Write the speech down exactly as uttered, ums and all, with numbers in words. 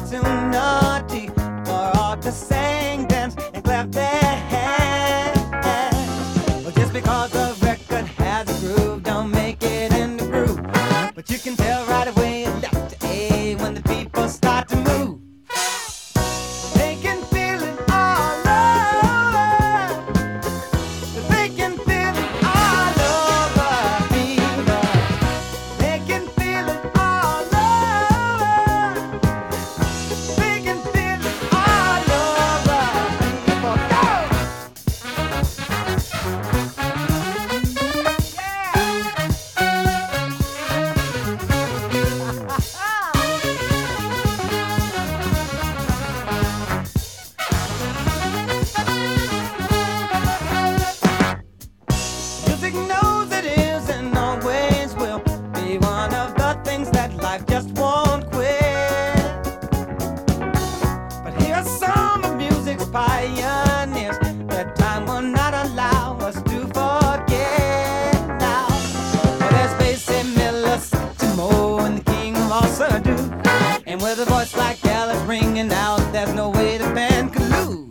opportunity for all to sing, dance, and clap their hands. Well, just because the record has a groove, don't make it in the groove. But you can tell right away, left to A, when the people start to move. They can feel it all over. They can feel it all over, fever. They can feel it all over. They can feel it all over, people. Music knows it is and always will be one of the things that life just won't quit. But here's some of music's pioneers that time will not allow us to forget now. Well, there's Basie Miller, Satchmo, and the king of all Surdo. And with a voice like Alice ringing out, there's no way the band could lose.